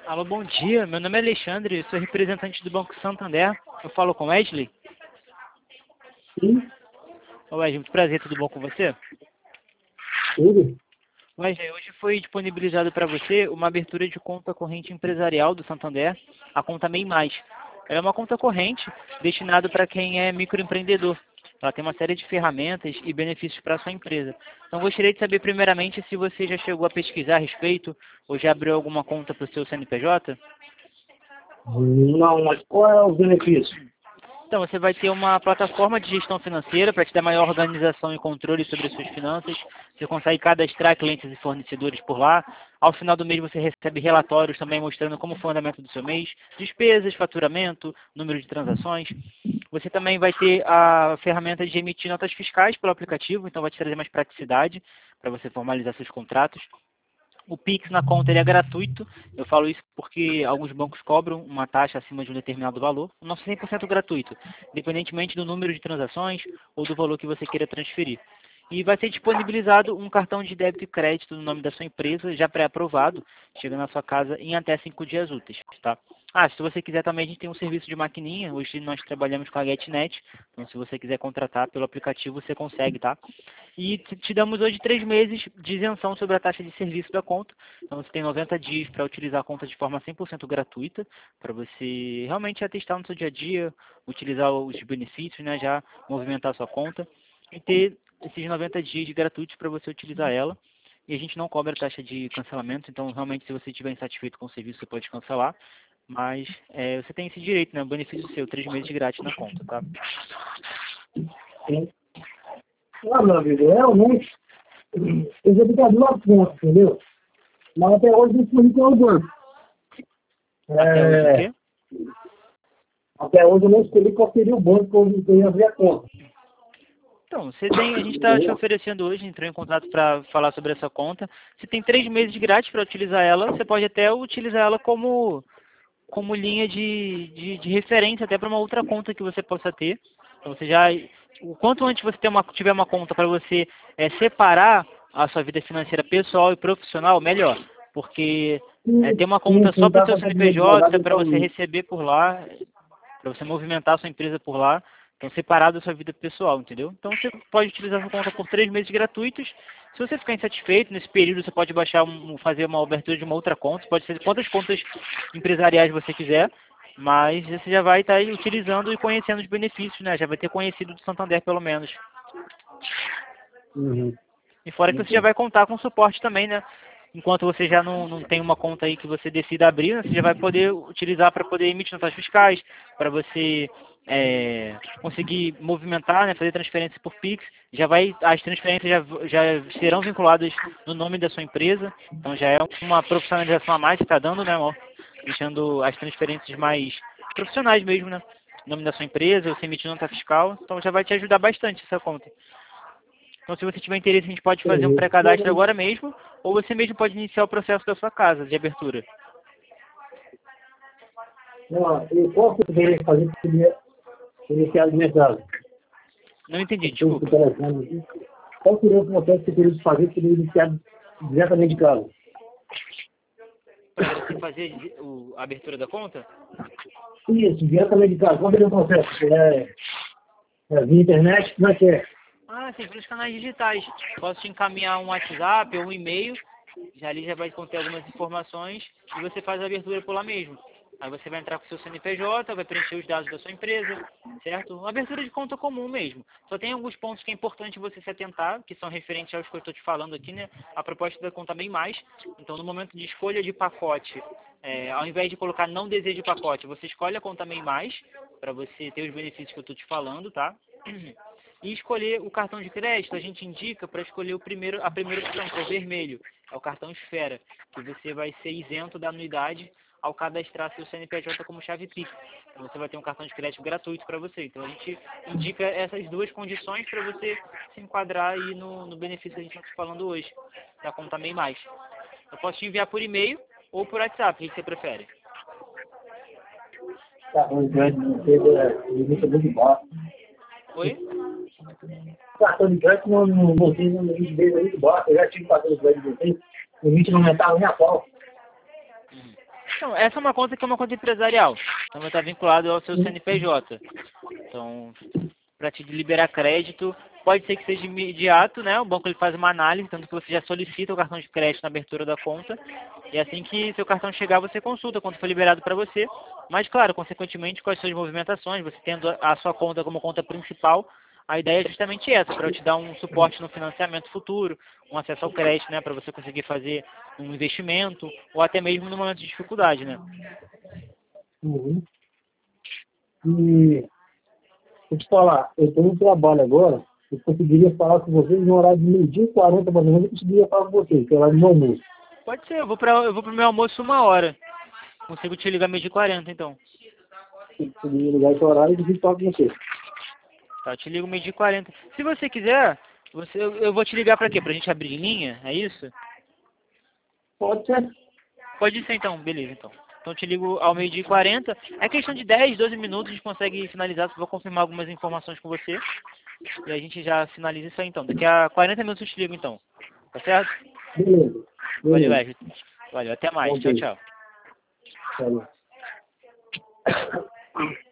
Alô, bom dia. Meu nome é Alexandre, sou representante do Banco Santander. Eu falo com Wesley. Sim, Ô, Wesley, muito prazer, tudo bom com você? tudo. Wesley, hoje foi disponibilizado para você uma abertura de conta corrente empresarial do Santander, a conta MEI Mais. Ela é uma conta corrente destinada para quem é microempreendedor. Ela tem uma série de ferramentas e benefícios para a sua empresa. Então, gostaria de saber primeiramente se você já chegou a pesquisar a respeito ou já abriu alguma conta para o seu CNPJ. Não, mas qual é o benefício? Então, você vai ter uma plataforma de gestão financeira para te dar maior organização e controle sobre as suas finanças. Você consegue cadastrar clientes e fornecedores por lá. Ao final do mês, você recebe relatórios também mostrando como foi o andamento do seu mês, despesas, faturamento, número de transações. Você também vai ter a ferramenta de emitir notas fiscais pelo aplicativo, então vai te trazer mais praticidade para você formalizar seus contratos. O Pix na conta ele é gratuito. Eu falo isso porque alguns bancos cobram uma taxa acima de um determinado valor. O nosso é 100% gratuito, independentemente do número de transações ou do valor que você queira transferir. E vai ser disponibilizado um cartão de débito e crédito no nome da sua empresa, já pré-aprovado, chegando na sua casa em até 5 dias úteis, tá? Ah, se você quiser também, a gente tem um serviço de maquininha. Hoje nós trabalhamos com a GetNet. Então, se você quiser contratar pelo aplicativo, você consegue, tá? E te damos hoje 3 meses de isenção sobre a taxa de serviço da conta. Então, você tem 90 dias para utilizar a conta de forma 100% gratuita, para você realmente atestar no seu dia a dia, utilizar os benefícios, né, já movimentar a sua conta e ter esses 90 dias de gratuitos para você utilizar ela. E a gente não cobra taxa de cancelamento, então realmente se você estiver insatisfeito com o serviço, você pode cancelar. Mas você tem esse direito, né? O benefício seu, 3 meses de grátis na conta, tá? Sim. Ah, meu amigo, realmente, eu já fiquei duas contas, entendeu? Mas até hoje eu fui com o banco. Até hoje o quê? Até hoje eu não escolhi qual seria o banco que eu ia abrir a conta. Então, a gente está te oferecendo hoje, entrou em contato para falar sobre essa conta. Você tem 3 meses grátis para utilizar ela. Você pode até utilizar ela como linha de referência até para uma outra conta que você possa ter. Então, o quanto antes você tiver uma conta para você separar a sua vida financeira pessoal e profissional, melhor. Porque ter uma conta só para o seu CNPJ, para você receber por lá, para você movimentar a sua empresa por lá, então separado da sua vida pessoal, entendeu? Então você pode utilizar essa conta por 3 meses gratuitos. Se você ficar insatisfeito, nesse período você pode fazer uma abertura de uma outra conta, pode ser quantas contas empresariais você quiser, mas você já vai estar aí utilizando e conhecendo os benefícios, né? Já vai ter conhecido do Santander pelo menos. Uhum. E fora que você já vai contar com suporte também, né? Enquanto você já não tem uma conta aí que você decida abrir, né? Você já vai poder utilizar para poder emitir notas fiscais, para você conseguir movimentar, né? Fazer transferências por Pix. As transferências já serão vinculadas no nome da sua empresa. Então já é uma profissionalização a mais que está dando, né? Ó, deixando as transferências mais profissionais mesmo, né? No nome da sua empresa, você emitir nota fiscal. Então já vai te ajudar bastante essa conta. Então, se você tiver interesse, a gente pode fazer um pré-cadastro agora mesmo, ou você mesmo pode iniciar o processo da sua casa de abertura. Não, e qual que eu deveria fazer para poder iniciar a minha casa? Não entendi, desculpa. Qual seria o processo que eu teria que fazer para poder iniciar diretamente de casa? Para você fazer a abertura da conta? Isso, diretamente de casa. Qual seria o processo? Via internet? Como é que é? Ah, sim, pelos canais digitais. Posso te encaminhar um WhatsApp ou um e-mail, ali já vai conter algumas informações e você faz a abertura por lá mesmo. Aí você vai entrar com o seu CNPJ, vai preencher os dados da sua empresa, certo? Uma abertura de conta comum mesmo. Só tem alguns pontos que é importante você se atentar, que são referentes aos que eu estou te falando aqui, né? A proposta da conta MEI Mais. Então, no momento de escolha de pacote, ao invés de colocar não desejo pacote, você escolhe a conta MEI Mais, para você ter os benefícios que eu estou te falando, tá? E escolher o cartão de crédito, a gente indica para escolher a primeira opção, que é o vermelho. É o cartão Esfera, que você vai ser isento da anuidade ao cadastrar seu CNPJ como chave Pix. Então você vai ter um cartão de crédito gratuito para você. Então a gente indica essas duas condições para você se enquadrar aí no benefício que a gente está falando hoje, da conta MEI Mais. Eu posso te enviar por e-mail ou por WhatsApp, o que você prefere? Cartão de crédito não teve limite muito baixo. Oi? Cartão de crédito não tem um limite muito baixo. Eu já tive cartão de crédito, o limite não aumentava nem a pau. Não, essa é uma conta que é uma conta empresarial. Então vai estar vinculado ao seu CNPJ. Então, para te liberar crédito, pode ser que seja imediato, né? O banco ele faz uma análise, tanto que você já solicita o cartão de crédito na abertura da conta. E assim que seu cartão chegar, você consulta quanto foi liberado para você. Mas, claro, consequentemente, com as suas movimentações, você tendo a sua conta como conta principal, a ideia é justamente essa, para eu te dar um suporte no financiamento futuro, um acesso ao crédito, né? Para você conseguir fazer um investimento, ou até mesmo no momento de dificuldade, né? Uhum. E deixa eu te falar, eu estou no trabalho agora, eu conseguiria falar com vocês no horário de 12h40, mais ou menos, eu conseguiria falar com vocês, que é horário do meu almoço. Pode ser, eu vou pro meu almoço 1 hora. Consigo te ligar 12h40, então. Eu conseguiria ligar esse horário e a gente fala com vocês. Tá, eu te ligo 12h40. Se você quiser, eu vou te ligar pra quê? Pra gente abrir linha? É isso? Pode ser. Pode ser então, beleza então. Então eu te ligo ao 12h40. É questão de 10, 12 minutos, a gente consegue finalizar. Vou confirmar algumas informações com você. E a gente já finaliza isso aí então. Daqui a 40 minutos eu te ligo então. Tá certo? Beleza. Valeu, Beleza. Everton. Valeu, até mais. Tchau, Ok. tchau. Valeu.